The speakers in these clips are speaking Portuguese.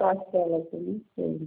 parcela aqui, não sei.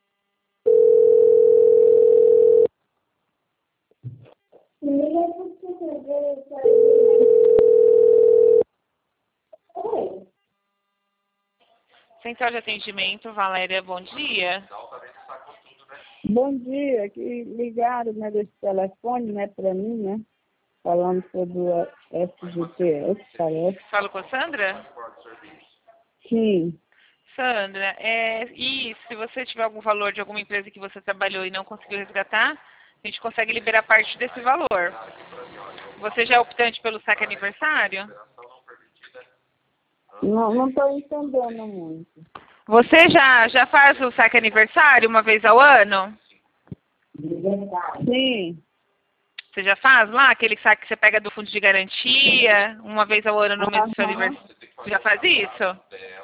Oi. Central de atendimento, Valéria, bom dia. Bom dia, que ligaram, né, desse telefone, né, para mim, né, falando sobre o FGTS, parece. Falo com a Sandra? Sim. Sandra, e se você tiver algum valor de alguma empresa que você trabalhou e não conseguiu resgatar, a gente consegue liberar parte desse valor. Você já é optante pelo saque aniversário? Não estou entendendo muito. Você já faz o saque aniversário uma vez ao ano? Sim. Você já faz lá aquele saque que você pega do fundo de garantia, uma vez ao ano no mês do seu aniversário? Você já faz isso?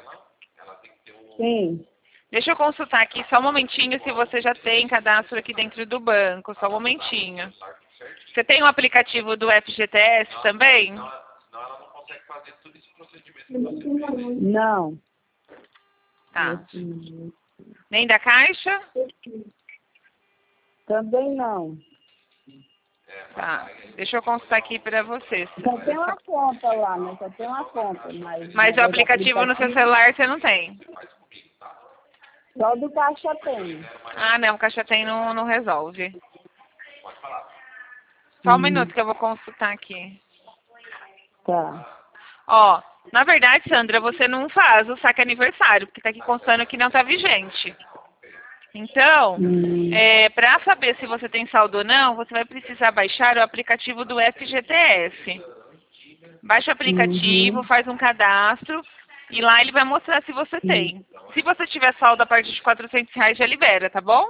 Sim. Deixa eu consultar aqui só um momentinho se você já tem cadastro aqui dentro do banco, só um momentinho. Você tem o aplicativo do FGTS também? Não. Tá. Nem da Caixa? Também não. Tá. Deixa eu consultar aqui pra você. Só tem uma conta lá, né? Só tem uma conta, Mas o aplicativo no seu celular você não tem? Só do Caixa tem. Ah, não, o Caixa Tem não resolve. Só um minuto que eu vou consultar aqui. Tá. Ó, na verdade, Sandra, você não faz o saque aniversário, porque tá aqui constando que não tá vigente. Então, para saber se você tem saldo ou não, você vai precisar baixar o aplicativo do FGTS. Baixa o aplicativo, faz um cadastro e lá ele vai mostrar se você tem. Se você tiver saldo a partir de R$ 400, já libera, tá bom?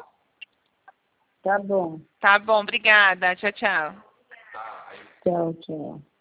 Tá bom. Tá bom, obrigada. Tchau, tchau. Tchau, tchau.